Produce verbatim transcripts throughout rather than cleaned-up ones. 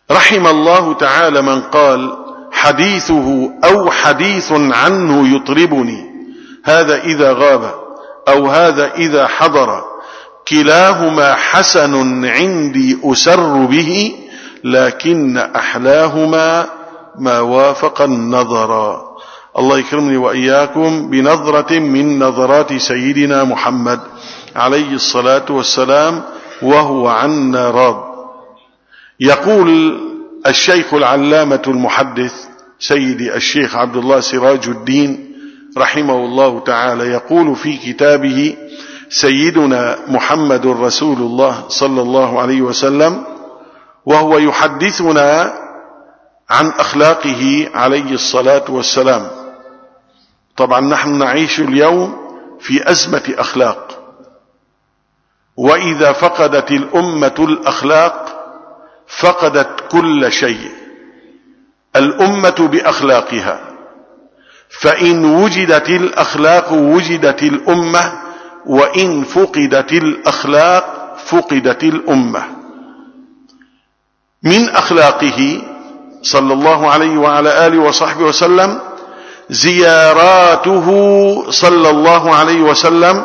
رحم الله تعالى من قال حديثه أو حديث عنه يطربني، هذا إذا غاب أو هذا إذا حضر، كلاهما حسن عندي أسر به، لكن أحلاهما ما وافق النظر. الله يكرمني وإياكم بنظرة من نظرات سيدنا محمد عليه الصلاة والسلام وهو عنا راض. يقول الشيخ العلامة المحدث سيدي الشيخ عبد الله سراج الدين رحمه الله تعالى، يقول في كتابه سيدنا محمد رسول الله صلى الله عليه وسلم، وهو يحدثنا عن أخلاقه عليه الصلاة والسلام. طبعا نحن نعيش اليوم في أزمة أخلاق، وإذا فقدت الأمة الأخلاق فقدت كل شيء. الأمة بأخلاقها، فإن وجدت الأخلاق وجدت الأمة، وإن فقدت الأخلاق فقدت الأمة. من أخلاقه صلى الله عليه وعلى آله وصحبه وسلم زياراته صلى الله عليه وسلم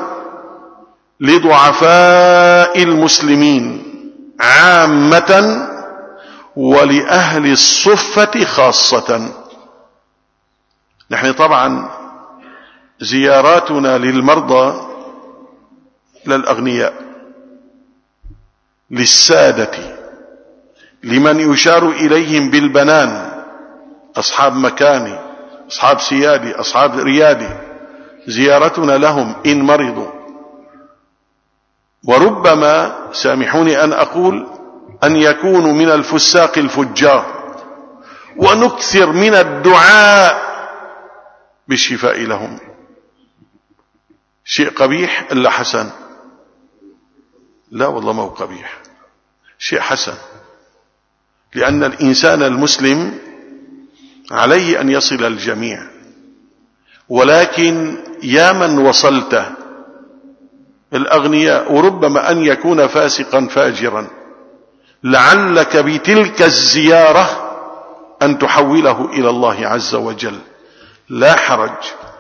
لضعفاء المسلمين عامة ولأهل الصفة خاصة. نحن طبعا زياراتنا للمرضى للأغنياء، للسادة، لمن يشار إليهم بالبنان، أصحاب مكاني، أصحاب سيادي، أصحاب ريادي، زيارتنا لهم إن مرضوا. وربما سامحوني أن أقول أن يكونوا من الفساق الفجار، ونكثر من الدعاء بالشفاء لهم. شيء قبيح إلا حسن؟ لا والله ما هو قبيح، شيء حسن، لأن الإنسان المسلم عليه أن يصل الجميع. ولكن يا من وصلت الأغنياء، وربما أن يكون فاسقا فاجرا، لعلك بتلك الزيارة أن تحوله إلى الله عز وجل، لا حرج.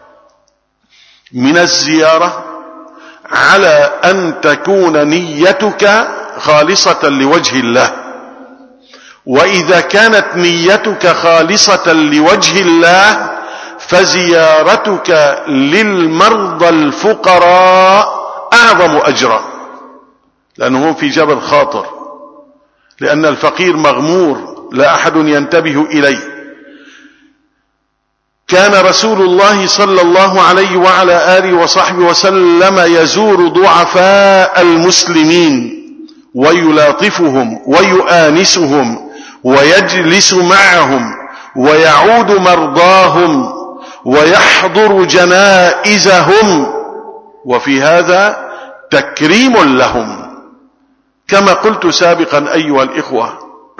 من الزيارة على أن تكون نيتك خالصة لوجه الله، وإذا كانت نيتك خالصة لوجه الله فزيارتك للمرضى الفقراء أعظم أجرا، لأنهم في جبل خاطر، لأن الفقير مغمور لا أحد ينتبه إليه. كان رسول الله صلى الله عليه وعلى آله وصحبه وسلم يزور ضعفاء المسلمين ويلاطفهم ويؤانسهم ويجلس معهم ويعود مرضاهم ويحضر جنائزهم، وفي هذا تكريم لهم. كما قلت سابقا أيها الإخوة،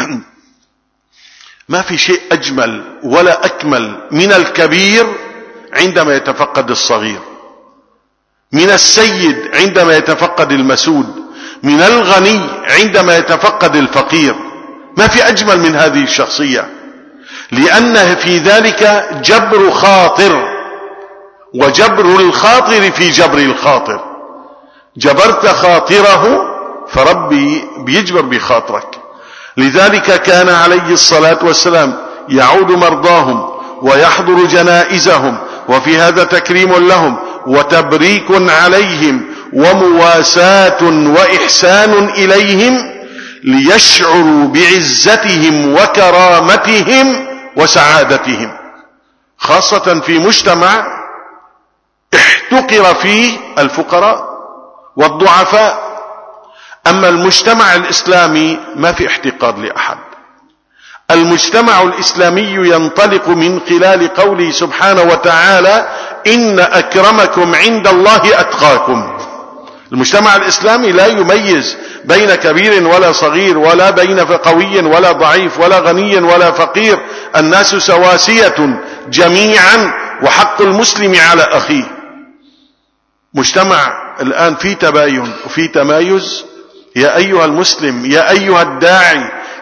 ما في شيء أجمل ولا أكمل من الكبير عندما يتفقد الصغير، من السيد عندما يتفقد المسود، من الغني عندما يتفقد الفقير. ما في أجمل من هذه الشخصية، لأن في ذلك جبر خاطر، وجبر الخاطر في جبر الخاطر. جبرت خاطره فربي بيجبر بخاطرك. لذلك كان عليه الصلاة والسلام يعود مرضاهم ويحضر جنائزهم، وفي هذا تكريم لهم وتبريك عليهم ومواساة وإحسان إليهم، ليشعروا بعزتهم وكرامتهم وسعادتهم، خاصة في مجتمع احتقر فيه الفقراء والضعفاء. أما المجتمع الإسلامي ما في احتقار لأحد. المجتمع الإسلامي ينطلق من خلال قوله سبحانه وتعالى: إن أكرمكم عند الله أتقاكم. المجتمع الإسلامي لا يميز بين كبير ولا صغير، ولا بين قوي ولا ضعيف، ولا غني ولا فقير. الناس سواسية جميعا، وحق المسلم على أخيه. مجتمع الآن في تباين وفي تمايز. يا أيها المسلم، يا أيها الداعي،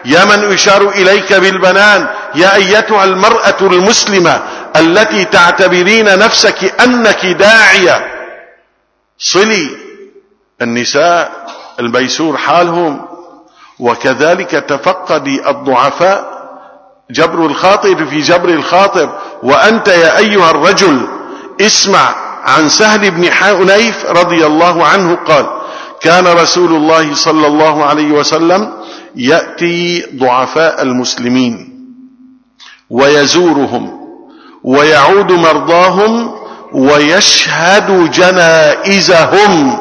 يا من يشار إليك بالبنان، يا أيتها المرأة المسلمة التي تعتبرين نفسك أنك داعية، صلي النساء الميسور حالهم. وكذلك تفقدي الضعفاء، جبر الخاطر في جبر الخاطر. وأنت يا أيها الرجل اسمع عن سهل بن حنيف رضي الله عنه قال: كان رسول الله صلى الله عليه وسلم يأتي ضعفاء المسلمين ويزورهم ويعود مرضاهم ويشهد جنائزهم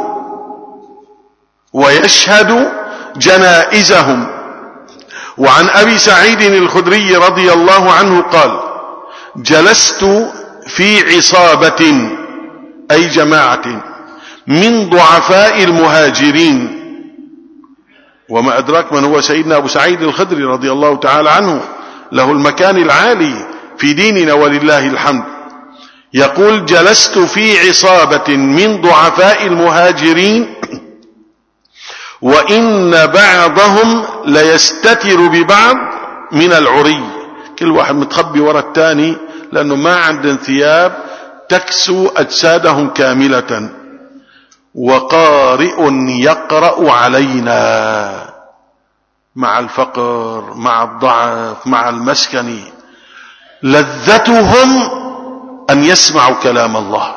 ويشهد جنائزهم. وعن أبي سعيد الخدري رضي الله عنه قال: جلست في عصابة أي جماعة من ضعفاء المهاجرين. وما أدراك من هو سيدنا أبو سعيد الخدري رضي الله تعالى عنه، له المكان العالي في ديننا ولله الحمد. يقول: جلست في عصابة من ضعفاء المهاجرين وإن بعضهم ليستتر ببعض من العري، كل واحد متخبي وراء الثاني لأنه ما عندهم ثياب تكسو أجسادهم كاملة. وقارئ يقرأ علينا مع الفقر مع الضعف مع المسكن، لذتهم أن يسمعوا كلام الله،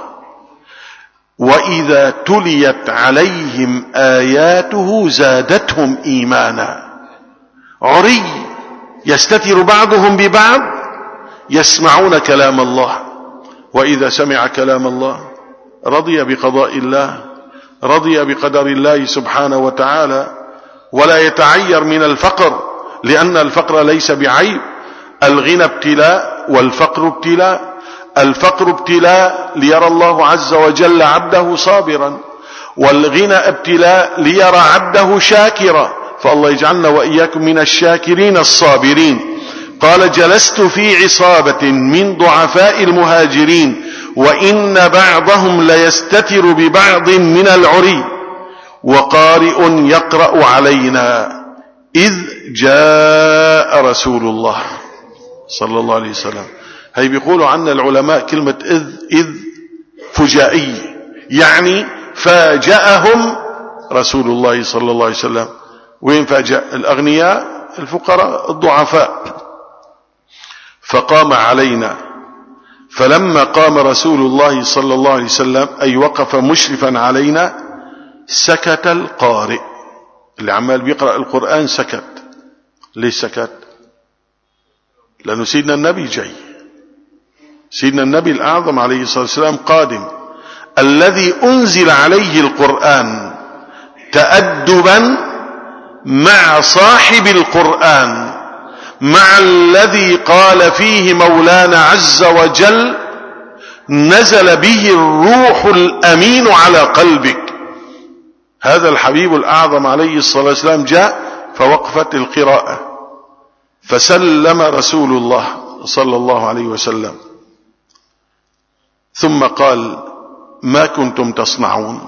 وإذا تليت عليهم آياته زادتهم إيمانا. عري يستتر بعضهم ببعض يسمعون كلام الله، وإذا سمع كلام الله رضي بقضاء الله، رضي بقدر الله سبحانه وتعالى، ولا يتعير من الفقر، لأن الفقر ليس بعيب. الغنى ابتلاء والفقر ابتلاء. الفقر ابتلاء ليرى الله عز وجل عبده صابرا، والغنى ابتلاء ليرى عبده شاكرا، فالله يجعلنا وإياكم من الشاكرين الصابرين. قال: جلست في عصابة من ضعفاء المهاجرين وإن بعضهم ليستتر ببعض من العري وقارئ يقرأ علينا إذ جاء رسول الله صلى الله عليه وسلم. هي بيقولوا عنا العلماء كلمة إذ إذ فجائية، يعني فاجأهم رسول الله صلى الله عليه وسلم. وين فاجأ؟ الأغنياء، الفقراء، الضعفاء. فقام علينا، فلما قام رسول الله صلى الله عليه وسلم أي وقف مشرفا علينا سكت القارئ اللي عمال بيقرأ القرآن، سكت. ليش سكت؟ لأنه سيدنا النبي جاي، سيدنا النبي الأعظم عليه الصلاة والسلام قادم، الذي أنزل عليه القرآن تأدبا مع صاحب القرآن، مع الذي قال فيه مولانا عز وجل: نزل به الروح الأمين على قلبك. هذا الحبيب الأعظم عليه الصلاة والسلام جاء، فوقفت القراءة، فسلم رسول الله صلى الله عليه وسلم، ثم قال: ما كنتم تصنعون؟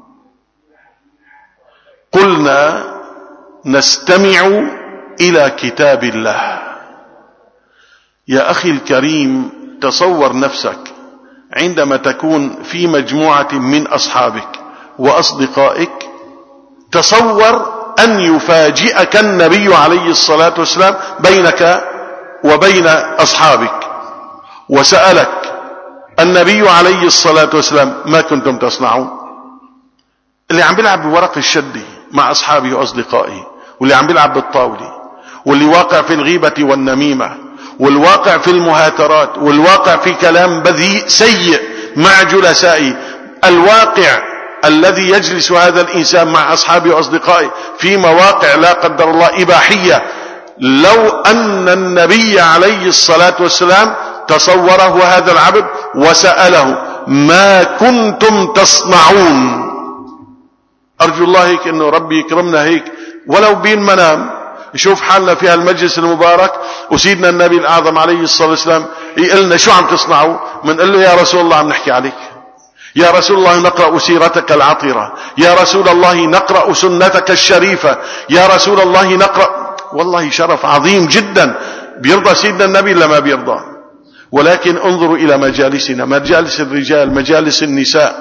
قلنا: نستمع إلى كتاب الله. يا أخي الكريم، تصور نفسك عندما تكون في مجموعة من أصحابك وأصدقائك، تصور أن يفاجئك النبي عليه الصلاة والسلام بينك وبين أصحابك، وسألك النبي عليه الصلاة والسلام: ما كنتم تصنعون؟ اللي عم بيلعب بورق الشدي مع أصحابه وأصدقائه، واللي عم بيلعب بالطاولة، واللي واقع في الغيبة والنميمة، والواقع في المهاترات، والواقع في كلام بذيء سيء مع جلسائه، الواقع الذي يجلس هذا الإنسان مع أصحابه وأصدقائه في مواقع لا قدر الله إباحية. لو أن النبي عليه الصلاة والسلام تصوره هذا العبد وسأله: ما كنتم تصنعون؟ أرجو الله هيك إنه ربي يكرمنا هيك ولو بين منام، يشوف حالنا في هالمجلس المبارك وسيدنا النبي الأعظم عليه الصلاة والسلام يقلنا: شو عم تصنعوا؟ منقل له: يا رسول الله عم نحكي عليك، يا رسول الله نقرأ سيرتك العطرة، يا رسول الله نقرأ سنتك الشريفة، يا رسول الله نقرأ. والله شرف عظيم جدا. بيرضى سيدنا النبي لما بيرضى. ولكن انظروا إلى مجالسنا، مجالس الرجال، مجالس النساء،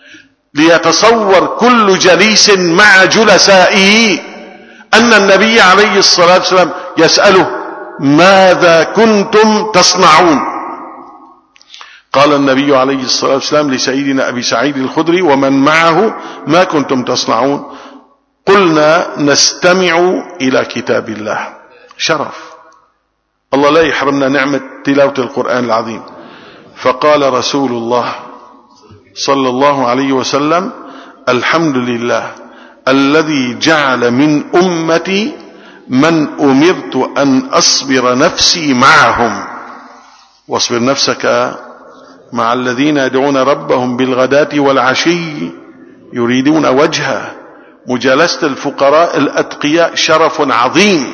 ليتصور كل جليس مع جلسائه أن النبي عليه الصلاة والسلام يسأله: ماذا كنتم تصنعون؟ قال النبي عليه الصلاة والسلام لسيدنا أبي سعيد الخدري ومن معه: ما كنتم تصنعون؟ قلنا: نستمع إلى كتاب الله. شرف. الله لا يحرمنا نعمة تلاوة القرآن العظيم. فقال رسول الله صلى الله عليه وسلم: الحمد لله الذي جعل من أمتي من أمرت أن أصبر نفسي معهم. واصبر نفسك مع الذين يدعون ربهم بالغداة والعشي يريدون وجهه. مجالسة الفقراء الأتقياء شرف عظيم.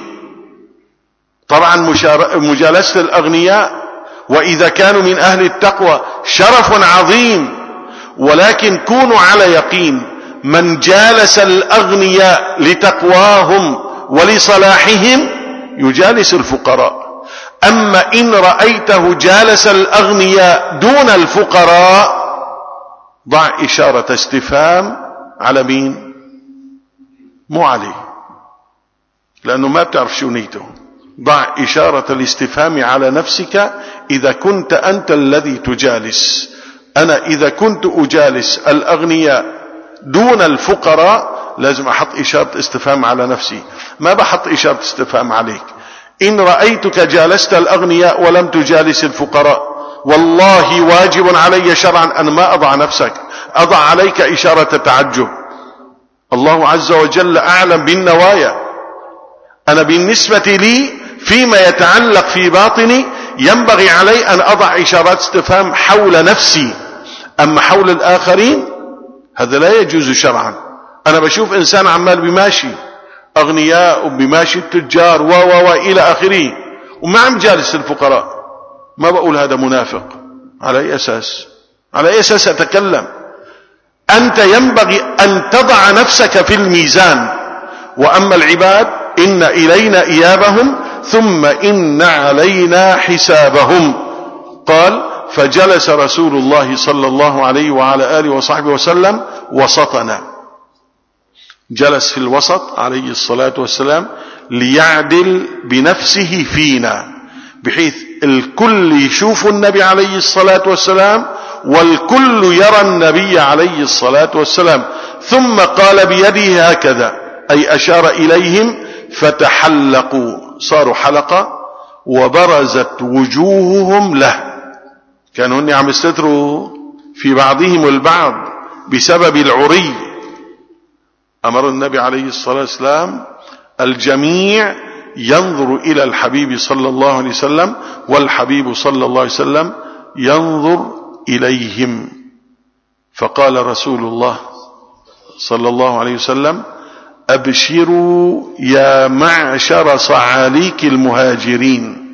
طبعا مجالسة الأغنياء وإذا كانوا من أهل التقوى شرف عظيم. ولكن كونوا على يقين: من جالس الأغنياء لتقواهم ولصلاحهم يجالس الفقراء. أما إن رأيته جالس الأغنياء دون الفقراء ضع إشارة استفهام على مين؟ مو عليه، لأنه ما بتعرف شو نيته. ضع إشارة الاستفهام على نفسك إذا كنت أنت الذي تجالس. أنا إذا كنت أجالس الأغنياء دون الفقراء لازم أحط إشارة استفهام على نفسي، ما بحط إشارة استفهام عليك. إن رأيتك جالست الأغنياء ولم تجالس الفقراء والله واجب علي شرعا أن ما أضع نفسك، أضع عليك إشارة تعجب. الله عز وجل أعلم بالنوايا. أنا بالنسبة لي فيما يتعلق في باطني ينبغي علي أن أضع إشارات استفهام حول نفسي. أما حول الآخرين هذا لا يجوز شرعا. أنا بشوف إنسان عمال بماشي أغنياء وبماشي التجار و و و إلى آخره وما عم جالس الفقراء، ما بقول هذا منافق. على أي أساس؟ على أي أساس أتكلم؟ أنت ينبغي أن تضع نفسك في الميزان. وأما العباد إن إلينا إيابهم ثم إن علينا حسابهم. قال: فجلس رسول الله صلى الله عليه وعلى آله وصحبه وسلم وسطنا. جلس في الوسط عليه الصلاة والسلام ليعدل بنفسه فينا، بحيث الكل يشوف النبي عليه الصلاة والسلام والكل يرى النبي عليه الصلاة والسلام. ثم قال بيده هكذا، أي أشار إليهم فتحلقوا، صاروا حلقة وبرزت وجوههم له. كانوا هن عم يستتروا في بعضهم البعض بسبب العري. أمر النبي عليه الصلاة والسلام الجميع ينظر إلى الحبيب صلى الله عليه وسلم والحبيب صلى الله عليه وسلم ينظر إليهم. فقال رسول الله صلى الله عليه وسلم: أبشروا يا معشر صعاليك المهاجرين.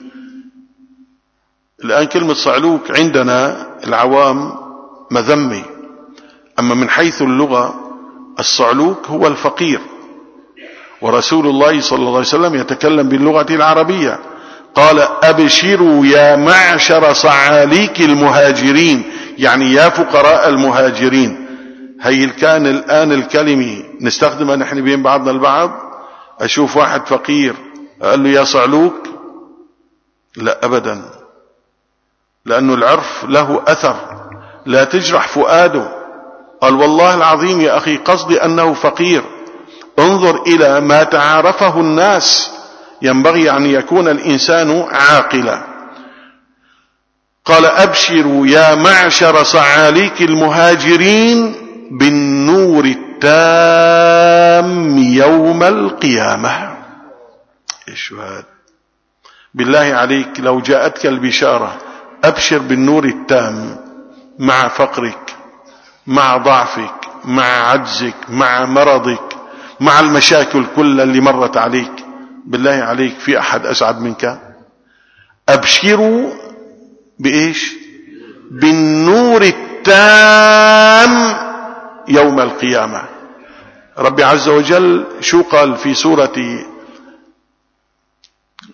الآن كلمة صعلوك عندنا العوام مذمة، أما من حيث اللغة الصعلوك هو الفقير، ورسول الله صلى الله عليه وسلم يتكلم باللغة العربية. قال: أبشروا يا معشر صعاليك المهاجرين، يعني يا فقراء المهاجرين. هي كان الآن الكلمة نستخدمها نحن بين بعضنا البعض. أشوف واحد فقير قال له يا صعلوك؟ لا أبدا، لأنه العرف له أثر، لا تجرح فؤاده. قال: والله العظيم يا أخي قصدي أنه فقير. انظر إلى ما تعارفه الناس. ينبغي أن يكون الإنسان عاقلا. قال: أبشروا يا معشر صعاليك المهاجرين بالنور التام يوم القيامة. إيش هذا؟ بالله عليك لو جاءتك البشارة أبشر بالنور التام مع فقرك، مع ضعفك، مع عجزك، مع مرضك، مع المشاكل كلها اللي مرت عليك، بالله عليك في أحد أسعد منك؟ أبشروا بإيش؟ بالنور التام يوم القيامة. ربي عز وجل شو قال في سورة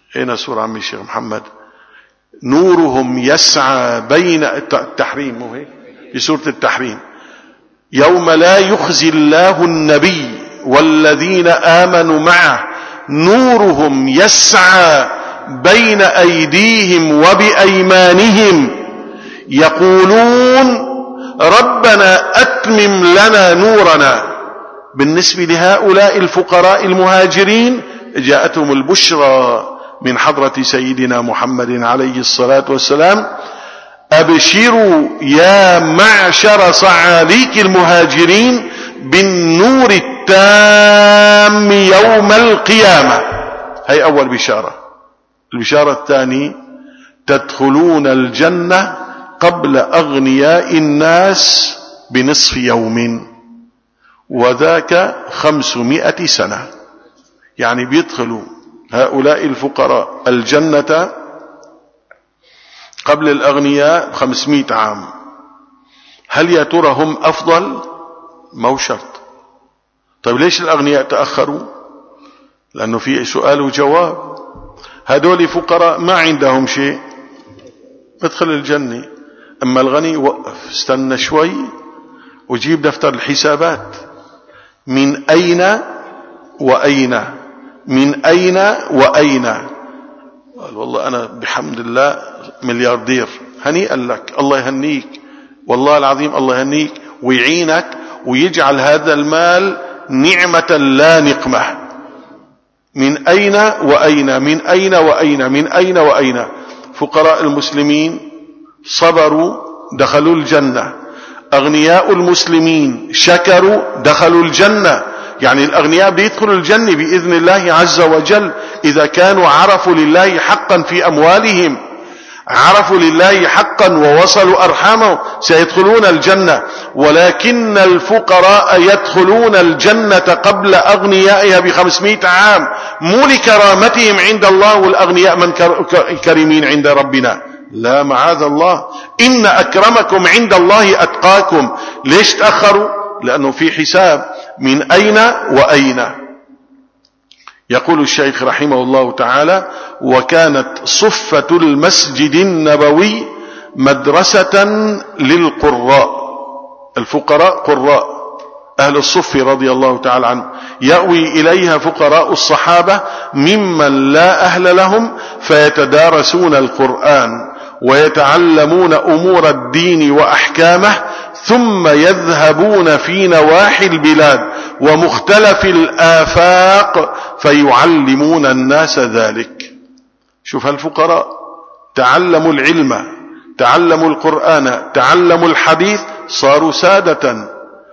أين سورة عمي الشيخ محمد؟ نورهم يسعى بين التحريم، مو هيك في سورة التحريم؟ يوم لا يخزي الله النبي والذين آمنوا معه نورهم يسعى بين أيديهم وبأيمانهم يقولون ربنا أتمم لنا نورنا. بالنسبة لهؤلاء الفقراء المهاجرين جاءتهم البشرى من حضرة سيدنا محمد عليه الصلاة والسلام: أبشروا يا معشر صعاليك المهاجرين بالنور التام يوم القيامة. هي أول بشارة. البشارة الثانية: تدخلون الجنة قبل أغنياء الناس بنصف يوم، وذاك خمسمائة سنة. يعني بيدخلوا هؤلاء الفقراء الجنة قبل الأغنياء خمسمائة عام. هل يا ترى هم أفضل؟ ما هو شرط. طيب ليش الأغنياء تأخروا؟ لأنه في سؤال وجواب. هدول فقراء ما عندهم شيء، ادخل الجنة. أما الغني وقف، استنى شوي وجيب دفتر الحسابات. من أين وأين؟ من أين وأين؟ قال والله أنا بحمد الله ملياردير. هنيئا لك، الله يهنيك، والله العظيم الله يهنيك ويعينك ويجعل هذا المال نعمة لا نقمة. من أين وأين؟ من أين وأين؟ من أين وأين؟ فقراء المسلمين صبروا دخلوا الجنة، أغنياء المسلمين شكروا دخلوا الجنة. يعني الأغنياء بيدخلوا الجنة بإذن الله عز وجل إذا كانوا عرفوا لله حقا في أموالهم، عرفوا لله حقا ووصلوا أرحامهم، سيدخلون الجنة. ولكن الفقراء يدخلون الجنة قبل أغنيائها بخمسمائة عام، مو لكرامتهم عند الله، والأغنياء من كريمين عند ربنا، لا معاذ الله. إن أكرمكم عند الله أتقاكم. ليش تأخروا؟ لأنه في حساب من أين وأين. يقول الشيخ رحمه الله تعالى: وكانت صفة المسجد النبوي مدرسة للقراء. الفقراء قراء أهل الصف رضي الله تعالى عنه، يأوي إليها فقراء الصحابة ممن لا أهل لهم، فيتدارسون القرآن ويتعلمون أمور الدين وأحكامه، ثم يذهبون في نواحي البلاد ومختلف الآفاق فيعلمون الناس ذلك. شوف هالفقراء تعلموا العلم، تعلموا القرآن، تعلموا الحديث، صاروا سادة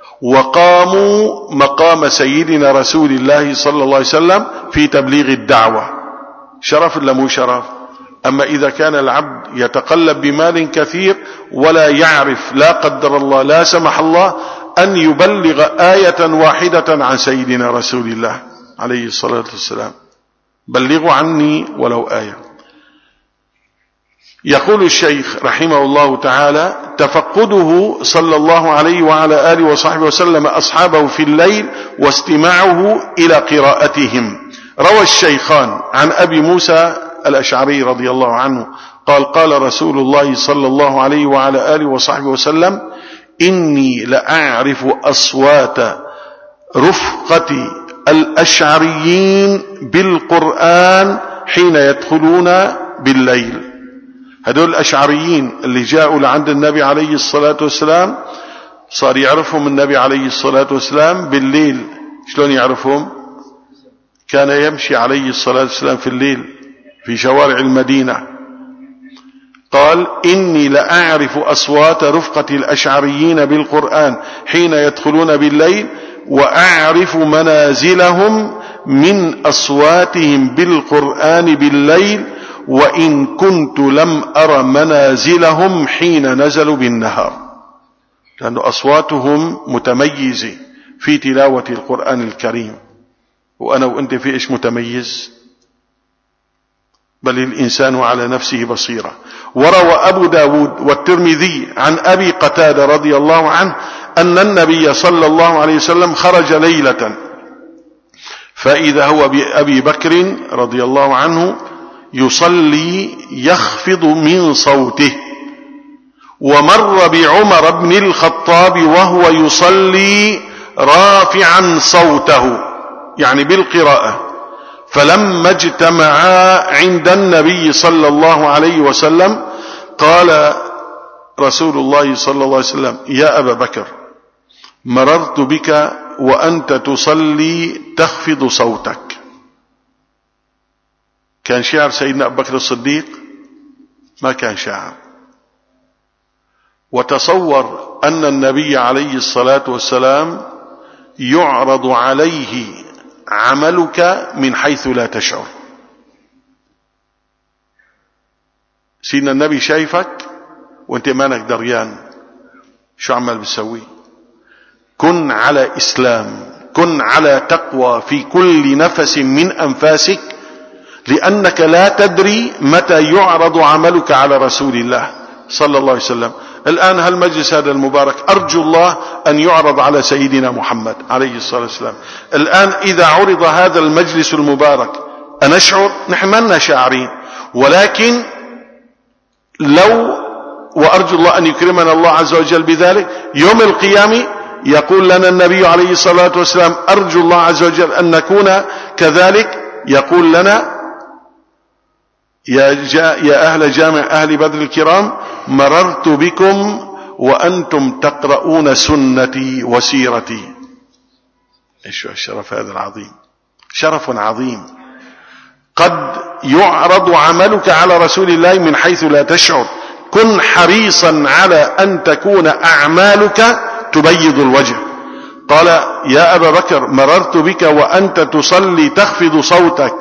وقاموا مقام سيدنا رسول الله صلى الله عليه وسلم في تبليغ الدعوة. شرف ولا مو شرف؟ أما إذا كان العبد يتقلب بمال كثير ولا يعرف، لا قدر الله لا سمح الله، أن يبلغ آية واحدة عن سيدنا رسول الله عليه الصلاة والسلام: بلغوا عني ولو آية. يقول الشيخ رحمه الله تعالى: تفقده صلى الله عليه وعلى آله وصحبه وسلم أصحابه في الليل واستماعه إلى قراءتهم. روى الشيخان عن أبي موسى الأشعري رضي الله عنه قال: قال رسول الله صلى الله عليه وعلى آله وصحبه وسلم: إني لأعرف أصوات رفقة الأشعريين بالقرآن حين يدخلون بالليل. هدول الأشعريين اللي جاءوا لعند النبي عليه الصلاة والسلام صار يعرفهم النبي عليه الصلاة والسلام بالليل. شلون يعرفهم؟ كان يمشي عليه الصلاة والسلام في الليل في شوارع المدينة. قال: إني لأعرف أصوات رفقة الأشعريين بالقرآن حين يدخلون بالليل، وأعرف منازلهم من أصواتهم بالقرآن بالليل، وإن كنت لم أر منازلهم حين نزلوا بالنهار. لأن أصواتهم متميزة في تلاوة القرآن الكريم. وأنا وأنت في إيش متميز؟ بل الإنسان على نفسه بصيرة. وروى أبو داود والترمذي عن أبي قتادة رضي الله عنه أن النبي صلى الله عليه وسلم خرج ليلة، فإذا هو بأبي بكر رضي الله عنه يصلي يخفض من صوته، ومر بعمر بن الخطاب وهو يصلي رافعا صوته يعني بالقراءة، فلما اجتمعا عند النبي صلى الله عليه وسلم قال رسول الله صلى الله عليه وسلم: يا أبا بكر، مررت بك وأنت تصلي تخفض صوتك. كان شعر سيدنا أبو بكر الصديق؟ ما كان شعر. وتصور أن النبي عليه الصلاة والسلام يعرض عليه عملك من حيث لا تشعر. سيدنا النبي شايفك وانت مانك دريان شو عمال بتسوي. كن على إسلام، كن على تقوى في كل نفس من أنفاسك، لأنك لا تدري متى يعرض عملك على رسول الله صلى الله عليه وسلم. الآن هالمجلس هذا المبارك أرجو الله أن يعرض على سيدنا محمد عليه الصلاة والسلام. الآن إذا عرض هذا المجلس المبارك أنشعر؟ نحن ما شاعرين، ولكن لو وأرجو الله أن يكرمنا الله عز وجل بذلك يوم القيامة يقول لنا النبي عليه الصلاة والسلام: أرجو الله عز وجل أن نكون كذلك. يقول لنا: يا, جا يا أهل جامع أهل بدر الكرام، مررت بكم وأنتم تقرؤون سنتي وسيرتي. إيش الشرف هذا العظيم، شرف عظيم. قد يعرض عملك على رسول الله من حيث لا تشعر. كن حريصا على أن تكون أعمالك تبيض الوجه. قال: يا أبا بكر، مررت بك وأنت تصلي تخفض صوتك.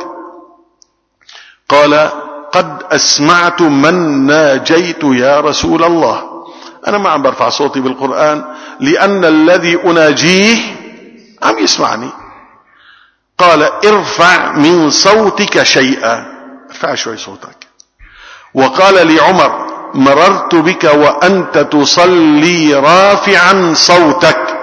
قال: قد أسمعت من ناجيت يا رسول الله. أنا ما عم برفع صوتي بالقرآن لأن الذي أناجيه عم يسمعني. قال: ارفع من صوتك شيئا، ارفع شوي صوتك. وقال لعمر: مررت بك وأنت تصلي رافعا صوتك.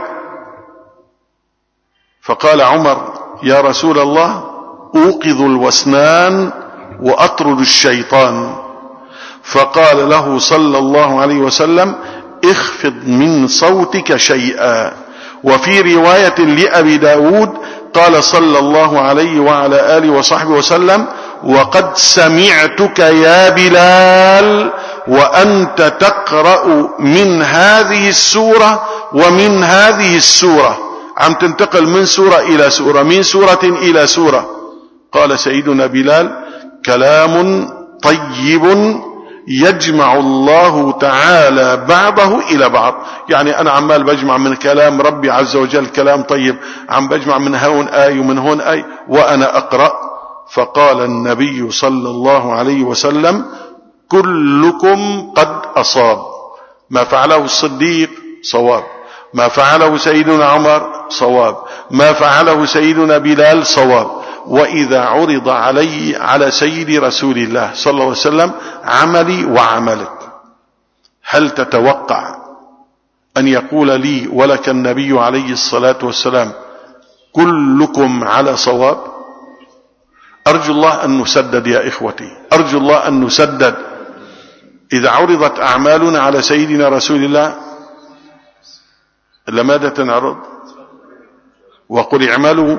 فقال عمر: يا رسول الله، أوقظ الوسنان وأطرد الشيطان. فقال له صلى الله عليه وسلم: اخفض من صوتك شيئا. وفي رواية لأبي داود قال صلى الله عليه وعلى آله وصحبه وسلم: وقد سمعتك يا بلال وأنت تقرأ من هذه السورة ومن هذه السورة. عم تنتقل من سورة إلى سورة، من سورة إلى سورة. قال سيدنا بلال: كلام طيب يجمع الله تعالى بعضه إلى بعض. يعني أنا عمال بجمع من كلام ربي عز وجل كلام طيب، عم بجمع من هون آي ومن هون آي وأنا أقرأ. فقال النبي صلى الله عليه وسلم: كلكم قد أصاب. ما فعله الصديق صواب، ما فعله سيدنا عمر صواب، ما فعله سيدنا بلال صواب. وإذا عرض علي على سيد رسول الله صلى الله عليه وسلم عملي وعملك، هل تتوقع أن يقول لي ولك النبي عليه الصلاة والسلام: كلكم على صواب؟ أرجو الله أن نسدد يا إخوتي، أرجو الله أن نسدد. إذا عرضت أعمالنا على سيدنا رسول الله لماذا تنعرض؟ وقل اعملوا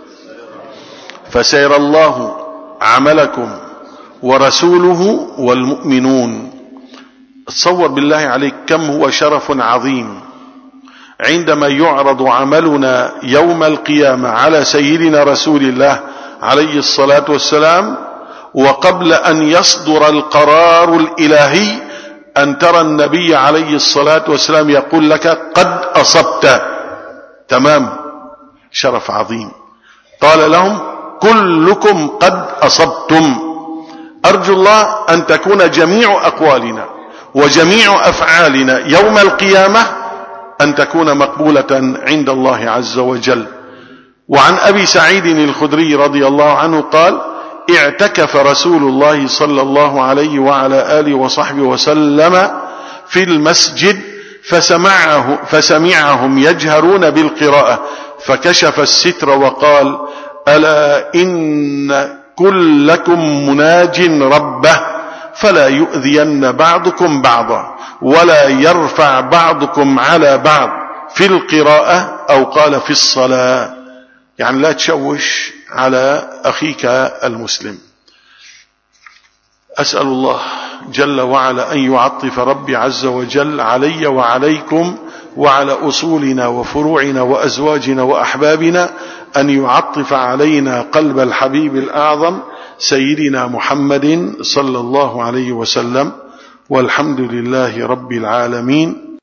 فسيرى الله عملكم ورسوله والمؤمنون. تصور بالله عليك كم هو شرف عظيم عندما يعرض عملنا يوم القيامة على سيدنا رسول الله عليه الصلاة والسلام، وقبل أن يصدر القرار الإلهي أن ترى النبي عليه الصلاة والسلام يقول لك: قد أصبت. تمام، شرف عظيم. قال لهم: كلكم قد أصبتم. أرجو الله أن تكون جميع أقوالنا وجميع أفعالنا يوم القيامة أن تكون مقبولة عند الله عز وجل. وعن أبي سعيد الخدري رضي الله عنه قال: اعتكف رسول الله صلى الله عليه وعلى آله وصحبه وسلم في المسجد فسمعه فسمعهم يجهرون بالقراءة، فكشف الستر وقال: ألا إن كلكم مناج ربه فلا يؤذين بعضكم بعضا ولا يرفع بعضكم على بعض في القراءة أو قال في الصلاة، يعني لا تشوش على أخيك المسلم. أسأل الله جل وعلا أن يعطف ربي عز وجل علي وعليكم وعلى أصولنا وفروعنا وأزواجنا وأحبابنا، أن يعطف علينا قلب الحبيب الأعظم سيدنا محمد صلى الله عليه وسلم، والحمد لله رب العالمين.